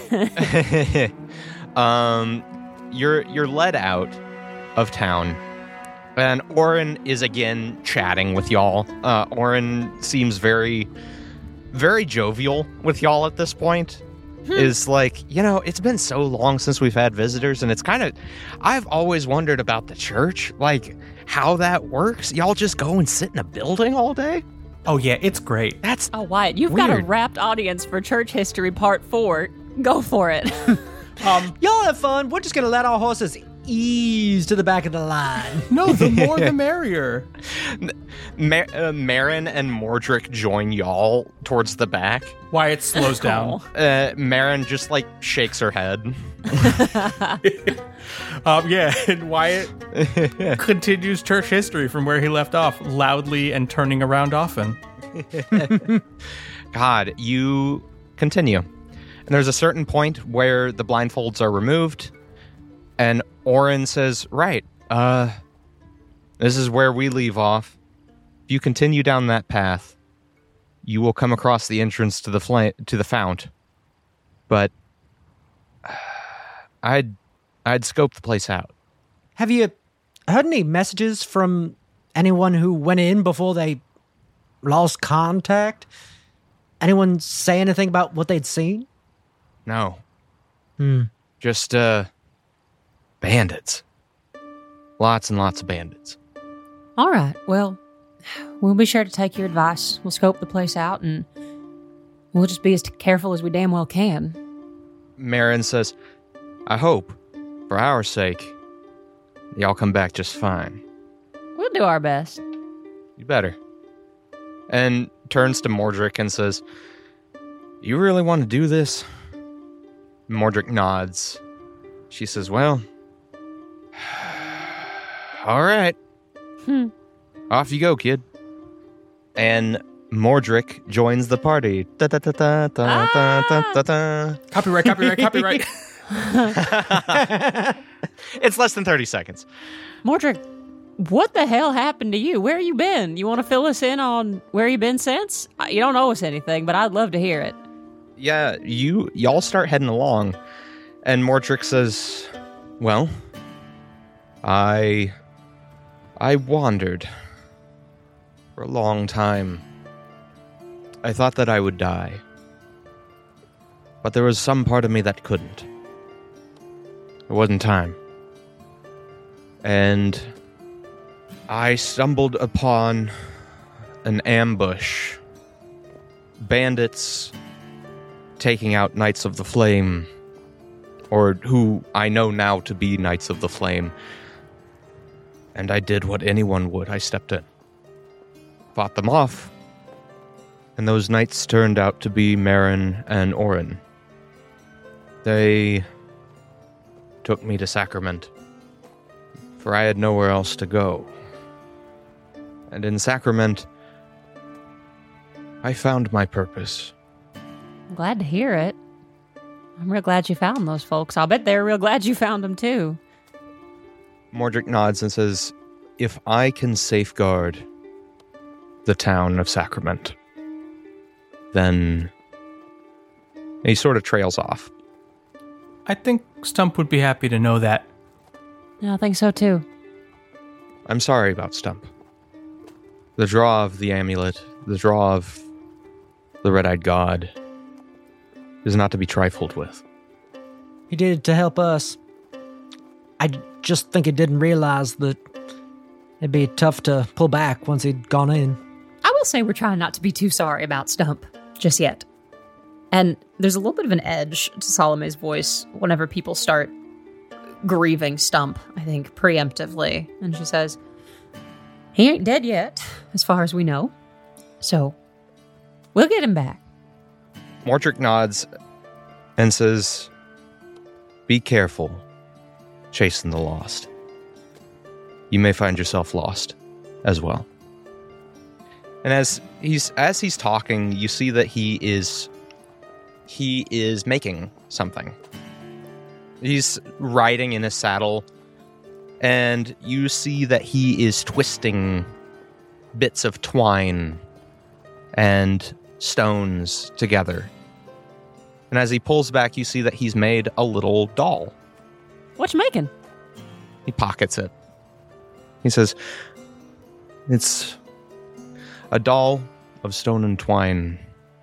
um, you're you're led out of town, and Orin is again chatting with y'all. Uh, Orin seems very, very jovial with y'all at this point. Is like, you know, it's been so long since we've had visitors, and it's kind of, I've always wondered about the church, like how that works. Y'all just go and sit in a building all day? Oh yeah, it's great. That's Oh, Wyatt, you've got a Weird. wrapped audience for Church History Part four. Go for it. Um, Y'all have fun. We're just going to let our horses ease to the back of the line. no, the more the merrier. Mar- uh, Marin and Mordric join y'all towards the back. Wyatt slows down. Uh, Marin just like shakes her head. Um, yeah, and Wyatt continues church history from where he left off, loudly and turning around often. God, you continue. And there's a certain point where the blindfolds are removed, and Orin says, "Right, uh, this is where we leave off. If you continue down that path, you will come across the entrance to the fla- to the fount. But I'd I'd scope the place out." Have you heard any messages from anyone who went in before they lost contact? Anyone say anything about what they'd seen? No. Hmm. Just, uh, bandits. Lots and lots of bandits. All right. Well, we'll be sure to take your advice. We'll scope the place out, and we'll just be as careful as we damn well can. Marin says, "I hope, for our sake, y'all come back just fine. We'll do our best. You better." And turns to Mordric and says, "You really want to do this?" Mordric nods. She says, "Well, all right. Hmm. Off you go, kid." And Mordric joins the party. Da, da, da, da, da, da, da, da, da. Copyright, copyright, copyright. It's less than thirty seconds. Mordric, what the hell happened to you? Where you been? You want to fill us in on where you been since? Uh, You don't owe us anything, but I'd love to hear it. Yeah, you y'all start heading along, and Mordric says, "Well, I I wandered for a long time. I thought that I would die, but there was some part of me that couldn't. It wasn't time. And I stumbled upon an ambush. Bandits taking out Knights of the Flame, or who I know now to be Knights of the Flame. And I did what anyone would. I stepped in, fought them off, and those knights turned out to be Marin and Orin. They took me to Sacrament, for I had nowhere else to go. And in Sacrament, I found my purpose. I'm glad to hear it. I'm real glad you found those folks. I'll bet they're real glad you found them too. Mordric nods and says, "If I can safeguard the town of Sacrament, then..." He sort of trails off. I think Stump would be happy to know that. Yeah, I think so too. I'm sorry about Stump. The draw of the amulet, the draw of the red-eyed god, is not to be trifled with. He did it to help us. I just think he didn't realize that it'd be tough to pull back once he'd gone in. I will say we're trying not to be too sorry about Stump just yet. And there's a little bit of an edge to Salome's voice whenever people start grieving Stump, I think, preemptively. And she says, "He ain't dead yet, as far as we know. So, we'll get him back." Mordric nods and says, "Be careful chasing the lost. You may find yourself lost as well." And as he's as he's talking, you see that he is he is making something. He's riding in his saddle, and you see that he is twisting bits of twine and stones together. And as he pulls back, you see that he's made a little doll. What you making? He pockets it. He says, "It's a doll of stone and twine.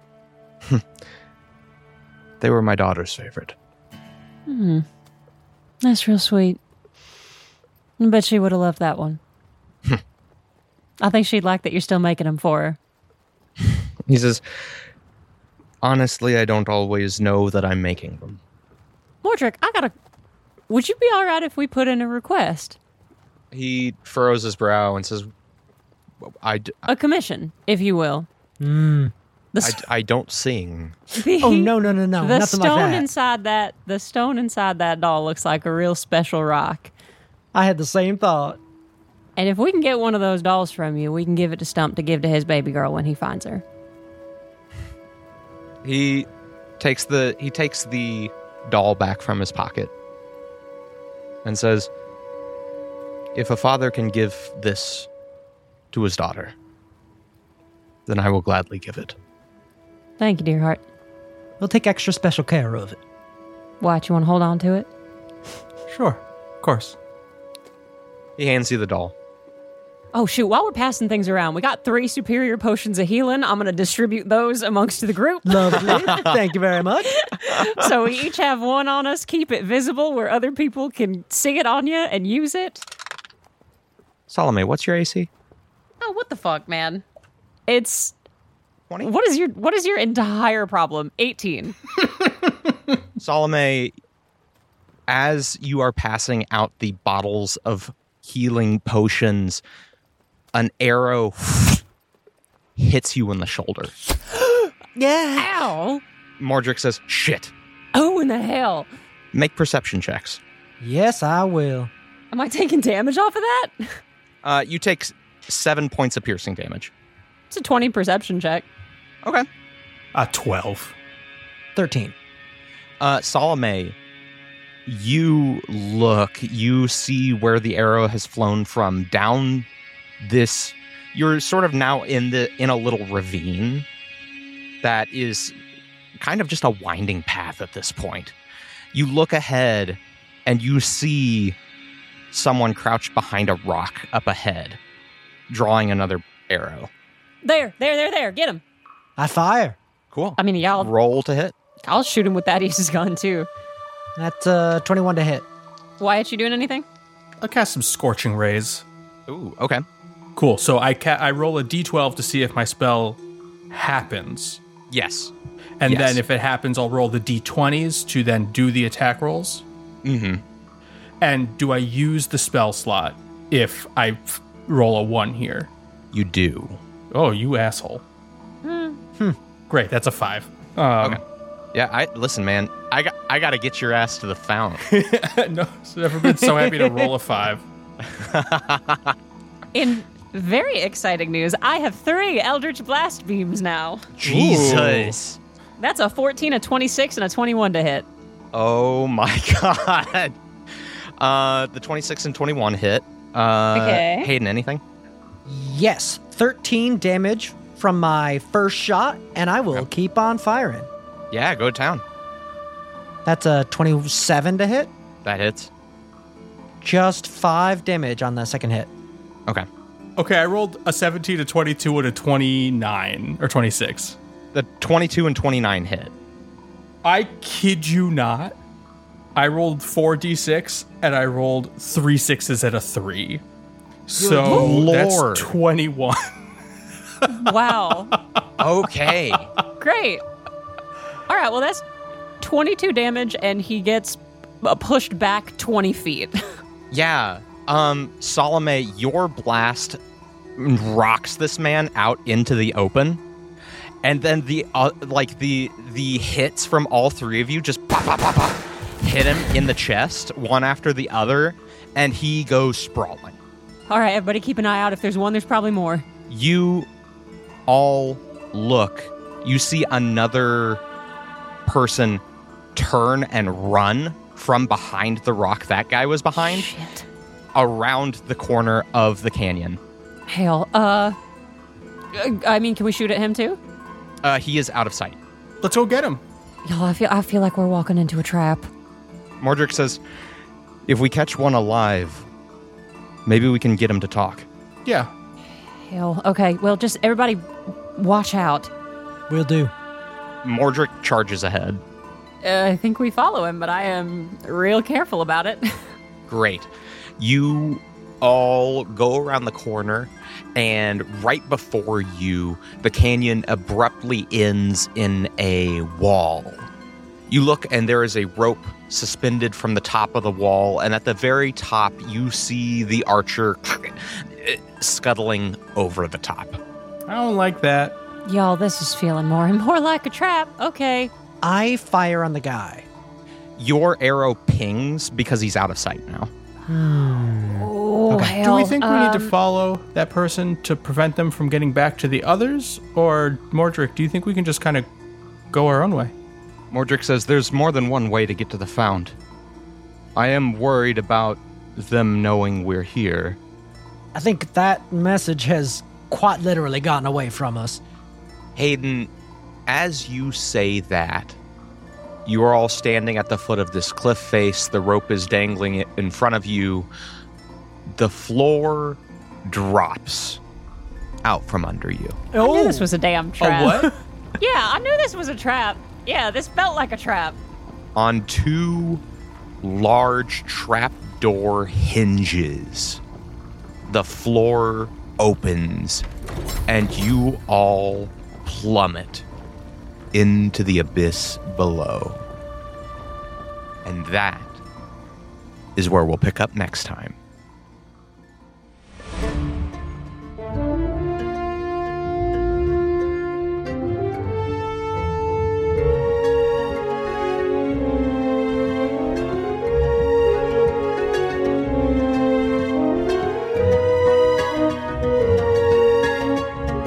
They were my daughter's favorite." Hmm. That's real sweet. I bet she would have loved that one. I think she'd like that you're still making them for her. He says, "Honestly, I don't always know that I'm making them." Mordric, I gotta... Would you be alright if we put in a request? He furrows his brow and says, I, d- A commission, if you will. Mm. The I, st- I don't sing. the, Oh, no, no, no, no. The Nothing stone like that. inside that... The stone inside that doll looks like a real special rock. I had the same thought. And if we can get one of those dolls from you, we can give it to Stump to give to his baby girl when he finds her. He takes the he takes the doll back from his pocket and says, "If a father can give this to his daughter, then I will gladly give it." Thank you, dear heart. We'll take extra special care of it. What, you want to hold on to it? Sure, of course. He hands you the doll. Oh, shoot. While we're passing things around, we got three superior potions of healing. I'm going to distribute those amongst the group. Lovely. Thank you very much. So we each have one on us. Keep it visible where other people can see it on you and use it. Salome, what's your A C? Oh, what the fuck, man? It's... twenty? What is your What is your entire problem? eighteen. Salome, as you are passing out the bottles of healing potions, an arrow hits you in the shoulder. Yeah. Ow! Mordric says, "Shit." Oh, in the hell. Make perception checks. Yes, I will. Am I taking damage off of that? Uh, you take s- seven points of piercing damage. It's a twenty perception check. Okay. A twelve. thirteen. Uh, Salome, you look, you see where the arrow has flown from down this. You're sort of now in the in a little ravine that is kind of just a winding path at this point. You look ahead and you see someone crouched behind a rock up ahead, drawing another arrow. There, there, there, there. Get him. I fire. Cool. I mean, y'all. Roll to hit. I'll shoot him with that Aces gun, too. That's uh, twenty-one to hit. Wyatt, you doing anything? I'll cast some Scorching Rays. Ooh, okay. Cool. So I ca- I roll a d twelve to see if my spell happens. Yes. And Yes. then if it happens, I'll roll the d twenties to then do the attack rolls. Mm-hmm. And do I use the spell slot if I f- roll a one here? You do. Oh, you asshole. Hmm. Great, that's a five. Um, Okay. Yeah, I listen, man. I got I got to get your ass to the fountain. no, I've never been so happy to roll a five. In very exciting news, I have three Eldritch Blast Beams now. Jesus. That's a fourteen, a twenty-six, and a twenty-one to hit. Oh my god. Uh, the twenty-six and twenty-one hit. Uh, Okay. Hayden, anything? Yes, thirteen damage from my first shot, and I will keep on firing. Yeah, go to town. That's a twenty-seven to hit. That hits. Just five damage on the second hit. Okay. Okay, I rolled a seventeen, a twenty-two, and a twenty-nine, or twenty-six. The twenty-two and twenty-nine hit. I kid you not. I rolled four d six, and I rolled three sixes and a three. So Lord. that's twenty-one. Wow. Okay. Great. All right, well, that's twenty-two damage, and he gets uh, pushed back twenty feet. Yeah. Um, Salome, your blast rocks this man out into the open. And then the uh, like the the hits from all three of you just pop, pop, pop, pop, hit him in the chest, one after the other, and he goes sprawling. All right, everybody keep an eye out. If there's one, there's probably more. You all look. You see another person turn and run from behind the rock that guy was behind, Shit. around the corner of the canyon. Hail. Uh, I mean, can we shoot at him too? Uh, he is out of sight. Let's go get him. Y'all, I feel I feel like we're walking into a trap. Mordric says, if we catch one alive, maybe we can get him to talk. Yeah. Hail. Okay, well, just everybody watch out. Will do. Mordric charges ahead. Uh, I think we follow him, but I am real careful about it. Great. You all go around the corner, and right before you, the canyon abruptly ends in a wall. You look, and there is a rope suspended from the top of the wall, and at the very top, you see the archer scuttling over the top. I don't like that. Y'all, this is feeling more and more like a trap. Okay. I fire on the guy. Your arrow pings because he's out of sight now. Oh, Okay. Do we think we need to um, follow that person to prevent them from getting back to the others? Or, Mordric, do you think we can just kind of go our own way? Mordric says there's more than one way to get to the Fount. I am worried about them knowing we're here. I think that message has quite literally gotten away from us. Hayden, as you say that, you are all standing at the foot of this cliff face. The rope is dangling in front of you. The floor drops out from under you. I knew this was a damn trap. Oh, what? Yeah, I knew this was a trap. Yeah, this felt like a trap. On two large trapdoor hinges, the floor opens, and you all plummet into the abyss below. And that is where we'll pick up next time.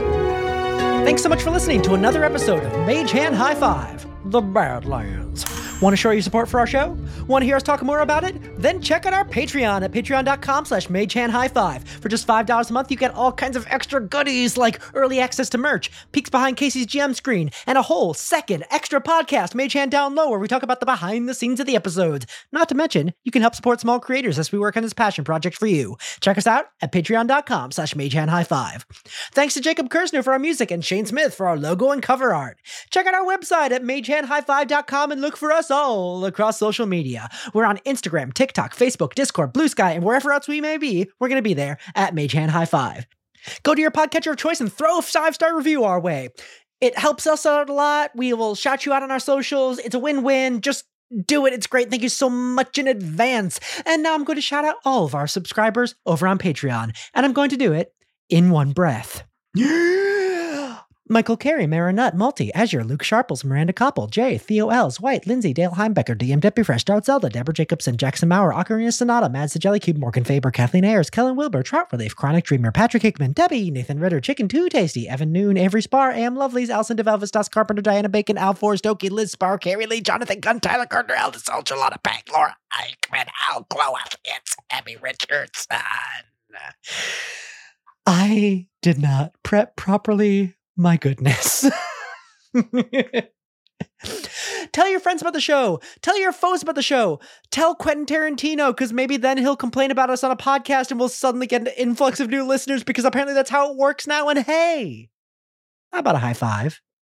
Thanks so much for listening to another episode of Mage Hand High Five, The Badlands. Want to show your support for our show? Want to hear us talk more about it? Then check out our Patreon at patreon.com slash magehandhighfive. For just five dollars a month, you get all kinds of extra goodies like early access to merch, peeks behind Casey's G M screen, and a whole second extra podcast, Mage Hand Down Low, where we talk about the behind the scenes of the episodes. Not to mention, you can help support small creators as we work on this passion project for you. Check us out at patreon.com slash magehandhighfive. Thanks to Jacob Kersner for our music and Shane Smith for our logo and cover art. Check out our website at magehand high five dot com and look for us all across social media. We're on Instagram, TikTok, Facebook, Discord, Blue Sky, and wherever else we may be, we're going to be there at Magehand High Five. Go to your podcatcher of choice and throw a five-star review our way. It helps us out a lot. We will shout you out on our socials. It's a win-win. Just do it. It's great. Thank you so much in advance. And now I'm going to shout out all of our subscribers over on Patreon, and I'm going to do it in one breath. Michael Carey, Marinette, Multi, Azure, Luke Sharples, Miranda Koppel, Jay, Theo Els, White, Lindsay, Dale Heimbecker, D M Deppy Fresh, Dart Zelda, Deborah Jacobson, Jackson Maurer, Ocarina Sonata, Mads the Jellycube, Morgan Faber, Kathleen Ayers, Kellen Wilbur, Trout Relief, Chronic Dreamer, Patrick Hickman, Debbie, Nathan Ritter, Chicken Too Tasty, Evan Noon, Avery Spar, Am Lovelies, Alison DeVelvis, Das Carpenter, Diana Bacon, Al Forrest, Okie, Liz Spar, Carrie Lee, Jonathan Gunn, Tyler Gardner, Aldous Ultra, Lotta Pack, Laura Eichmann, Al Glowath, it's Abby Richardson. I did not prep properly. My goodness. Tell your friends about the show. Tell your foes about the show. Tell Quentin Tarantino, because maybe then he'll complain about us on a podcast and we'll suddenly get an influx of new listeners, because apparently that's how it works now. And hey, how about a high five?